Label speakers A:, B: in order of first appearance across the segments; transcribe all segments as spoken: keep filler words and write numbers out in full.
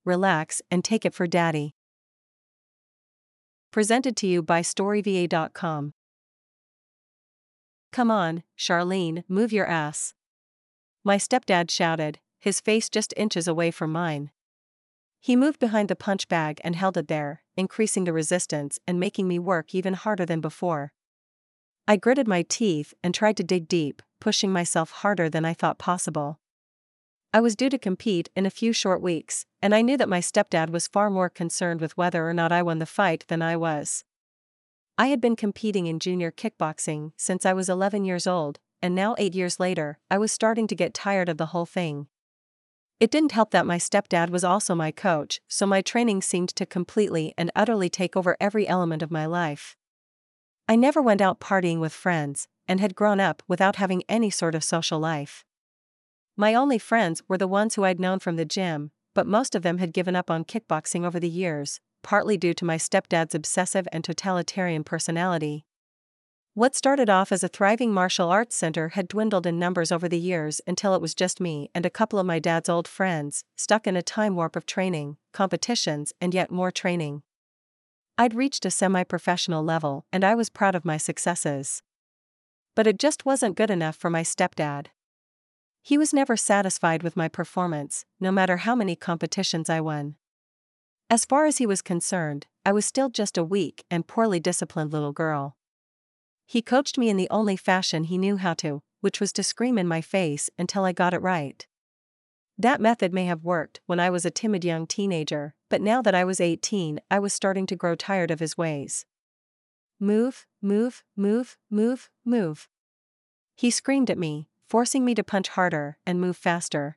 A: relax, and take it for daddy. Presented to you by story v a dot com. Come on, Charlene, move your ass. My stepdad shouted, his face just inches away from mine. He moved behind the punch bag and held it there, increasing the resistance and making me work even harder than before. I gritted my teeth and tried to dig deep, pushing myself harder than I thought possible. I was due to compete in a few short weeks, and I knew that my stepdad was far more concerned with whether or not I won the fight than I was. I had been competing in junior kickboxing since I was eleven years old, and now eight years later, I was starting to get tired of the whole thing. It didn't help that my stepdad was also my coach, so my training seemed to completely and utterly take over every element of my life. I never went out partying with friends, and had grown up without having any sort of social life. My only friends were the ones who I'd known from the gym, but most of them had given up on kickboxing over the years, partly due to my stepdad's obsessive and totalitarian personality. What started off as a thriving martial arts center had dwindled in numbers over the years until it was just me and a couple of my dad's old friends, stuck in a time warp of training, competitions, and yet more training. I'd reached a semi-professional level and I was proud of my successes. But it just wasn't good enough for my stepdad. He was never satisfied with my performance, no matter how many competitions I won. As far as he was concerned, I was still just a weak and poorly disciplined little girl. He coached me in the only fashion he knew how to, which was to scream in my face until I got it right. That method may have worked when I was a timid young teenager, but now that I was eighteen, I was starting to grow tired of his ways. Move, move, move, move, move. He screamed at me, forcing me to punch harder and move faster.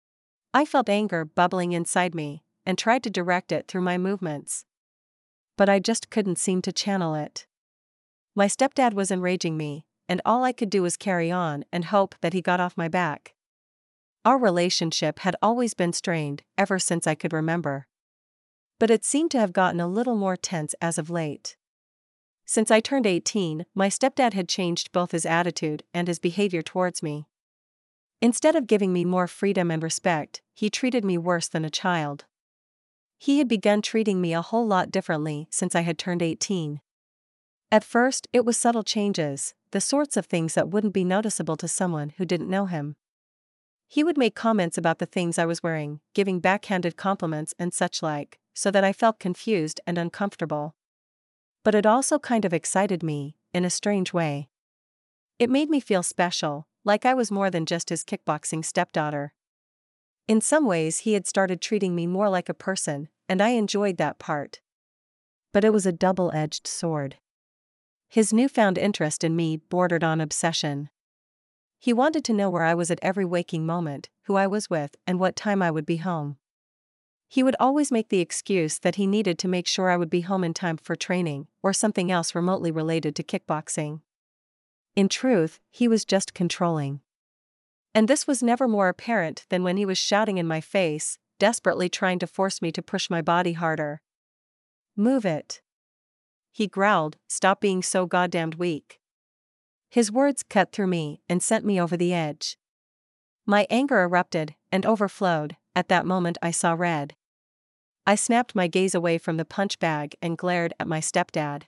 A: I felt anger bubbling inside me, and tried to direct it through my movements. But I just couldn't seem to channel it. My stepdad was enraging me, and all I could do was carry on and hope that he got off my back. Our relationship had always been strained, ever since I could remember. But it seemed to have gotten a little more tense as of late. Since I turned eighteen, my stepdad had changed both his attitude and his behavior towards me. Instead of giving me more freedom and respect, he treated me worse than a child. He had begun treating me a whole lot differently since I had turned eighteen. At first, it was subtle changes, the sorts of things that wouldn't be noticeable to someone who didn't know him. He would make comments about the things I was wearing, giving backhanded compliments and such like, so that I felt confused and uncomfortable. But it also kind of excited me, in a strange way. It made me feel special, like I was more than just his kickboxing stepdaughter. In some ways he had started treating me more like a person, and I enjoyed that part. But it was a double-edged sword. His newfound interest in me bordered on obsession. He wanted to know where I was at every waking moment, who I was with, and what time I would be home. He would always make the excuse that he needed to make sure I would be home in time for training, or something else remotely related to kickboxing. In truth, he was just controlling. And this was never more apparent than when he was shouting in my face, desperately trying to force me to push my body harder. Move it. He growled, stop being so goddamned weak. His words cut through me and sent me over the edge. My anger erupted and overflowed. At that moment I saw red. I snapped my gaze away from the punch bag and glared at my stepdad.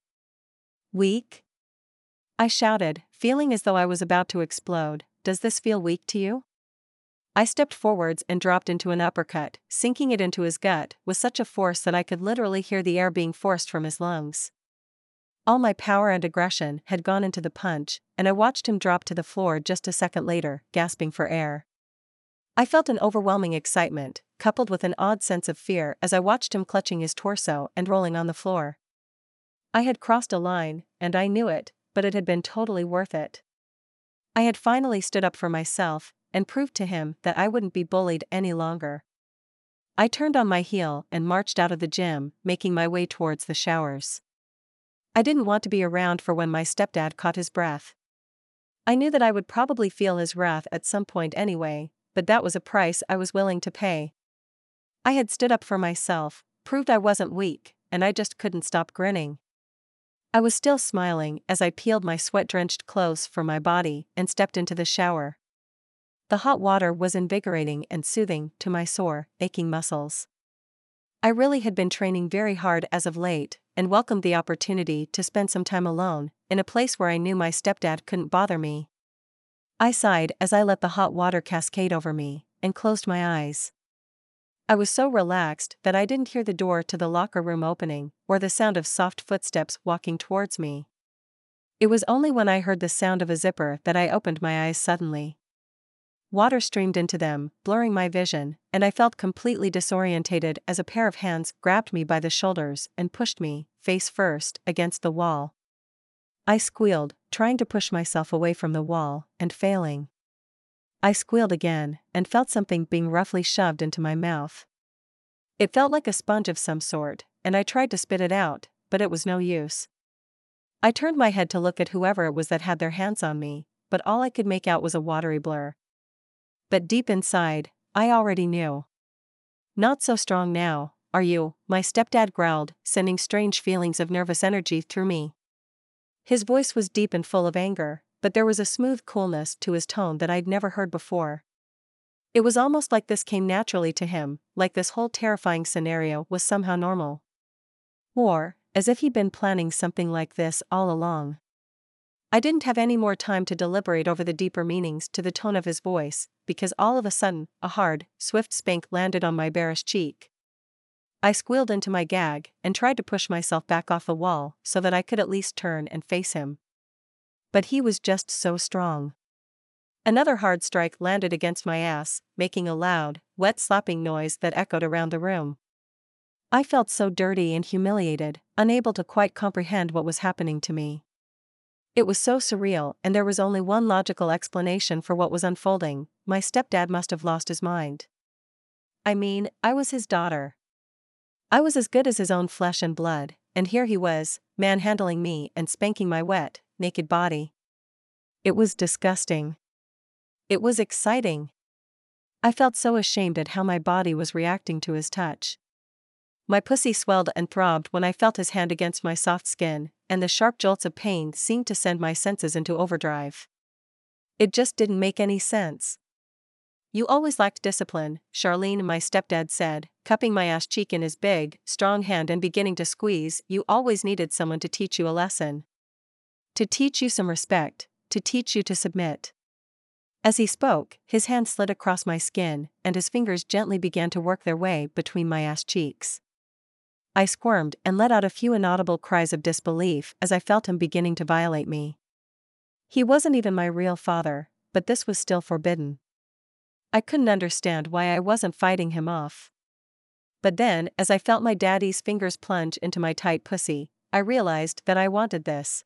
A: Weak? I shouted, feeling as though I was about to explode. Does this feel weak to you? I stepped forwards and dropped into an uppercut, sinking it into his gut with such a force that I could literally hear the air being forced from his lungs. All my power and aggression had gone into the punch, and I watched him drop to the floor just a second later, gasping for air. I felt an overwhelming excitement, coupled with an odd sense of fear as I watched him clutching his torso and rolling on the floor. I had crossed a line, and I knew it, but it had been totally worth it. I had finally stood up for myself, and proved to him that I wouldn't be bullied any longer. I turned on my heel and marched out of the gym, making my way towards the showers. I didn't want to be around for when my stepdad caught his breath. I knew that I would probably feel his wrath at some point anyway, but that was a price I was willing to pay. I had stood up for myself, proved I wasn't weak, and I just couldn't stop grinning. I was still smiling as I peeled my sweat-drenched clothes from my body and stepped into the shower. The hot water was invigorating and soothing to my sore, aching muscles. I really had been training very hard as of late, and welcomed the opportunity to spend some time alone, in a place where I knew my stepdad couldn't bother me. I sighed as I let the hot water cascade over me, and closed my eyes. I was so relaxed that I didn't hear the door to the locker room opening, or the sound of soft footsteps walking towards me. It was only when I heard the sound of a zipper that I opened my eyes suddenly. Water streamed into them, blurring my vision, and I felt completely disorientated as a pair of hands grabbed me by the shoulders and pushed me, face first, against the wall. I squealed, trying to push myself away from the wall, and failing. I squealed again, and felt something being roughly shoved into my mouth. It felt like a sponge of some sort, and I tried to spit it out, but it was no use. I turned my head to look at whoever it was that had their hands on me, but all I could make out was a watery blur. But deep inside, I already knew. "Not so strong now, are you?" my stepdad growled, sending strange feelings of nervous energy through me. His voice was deep and full of anger, but there was a smooth coolness to his tone that I'd never heard before. It was almost like this came naturally to him, like this whole terrifying scenario was somehow normal. Or, as if he'd been planning something like this all along. I didn't have any more time to deliberate over the deeper meanings to the tone of his voice, because all of a sudden, a hard, swift spank landed on my bearish cheek. I squealed into my gag, and tried to push myself back off the wall so that I could at least turn and face him. But he was just so strong. Another hard strike landed against my ass, making a loud, wet slapping noise that echoed around the room. I felt so dirty and humiliated, unable to quite comprehend what was happening to me. It was so surreal, and there was only one logical explanation for what was unfolding: my stepdad must have lost his mind. I mean, I was his daughter. I was as good as his own flesh and blood, and here he was, manhandling me and spanking my wet, naked body. It was disgusting. It was exciting. I felt so ashamed at how my body was reacting to his touch. My pussy swelled and throbbed when I felt his hand against my soft skin, and the sharp jolts of pain seemed to send my senses into overdrive. It just didn't make any sense. "You always lacked discipline," Charlene, my stepdad said, cupping my ass cheek in his big, strong hand and beginning to squeeze. "You always needed someone to teach you a lesson. To teach you some respect, to teach you to submit." As he spoke, his hand slid across my skin, and his fingers gently began to work their way between my ass cheeks. I squirmed and let out a few inaudible cries of disbelief as I felt him beginning to violate me. He wasn't even my real father, but this was still forbidden. I couldn't understand why I wasn't fighting him off. But then, as I felt my daddy's fingers plunge into my tight pussy, I realized that I wanted this.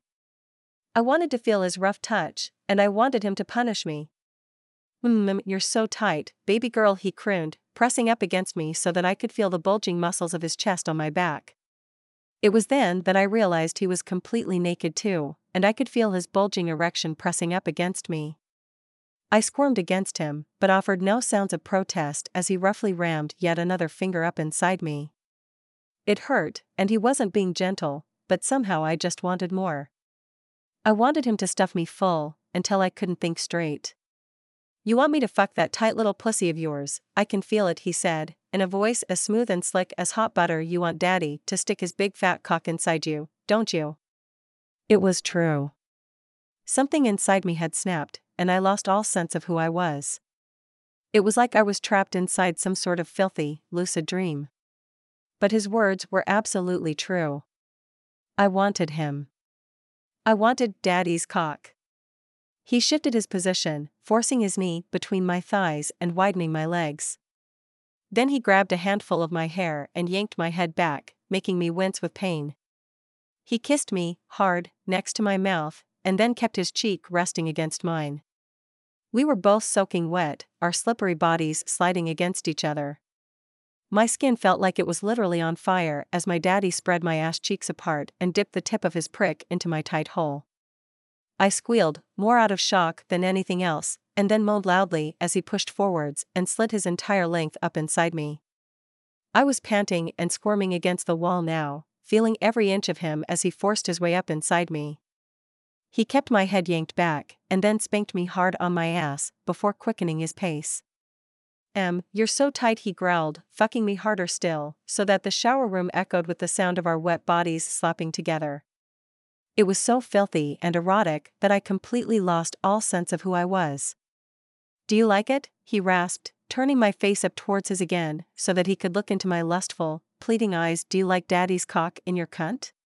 A: I wanted to feel his rough touch, and I wanted him to punish me. "Mmm, you're so tight, baby girl," he crooned, pressing up against me so that I could feel the bulging muscles of his chest on my back. It was then that I realized he was completely naked too, and I could feel his bulging erection pressing up against me. I squirmed against him, but offered no sounds of protest as he roughly rammed yet another finger up inside me. It hurt, and he wasn't being gentle, but somehow I just wanted more. I wanted him to stuff me full, until I couldn't think straight. "You want me to fuck that tight little pussy of yours, I can feel it," he said, in a voice as smooth and slick as hot butter. "You want daddy to stick his big fat cock inside you, don't you?" It was true. Something inside me had snapped, and I lost all sense of who I was. It was like I was trapped inside some sort of filthy, lucid dream. But his words were absolutely true. I wanted him. I wanted daddy's cock. He shifted his position, forcing his knee between my thighs and widening my legs. Then he grabbed a handful of my hair and yanked my head back, making me wince with pain. He kissed me, hard, next to my mouth, and then kept his cheek resting against mine. We were both soaking wet, our slippery bodies sliding against each other. My skin felt like it was literally on fire as my daddy spread my ass cheeks apart and dipped the tip of his prick into my tight hole. I squealed, more out of shock than anything else, and then moaned loudly as he pushed forwards and slid his entire length up inside me. I was panting and squirming against the wall now, feeling every inch of him as he forced his way up inside me. He kept my head yanked back, and then spanked me hard on my ass, before quickening his pace. Em, you're so tight, he growled, fucking me harder still, so that the shower room echoed with the sound of our wet bodies slapping together. It was so filthy and erotic that I completely lost all sense of who I was. Do you like it? He rasped, turning my face up towards his again, so that he could look into my lustful, pleading eyes. Do you like daddy's cock in your cunt?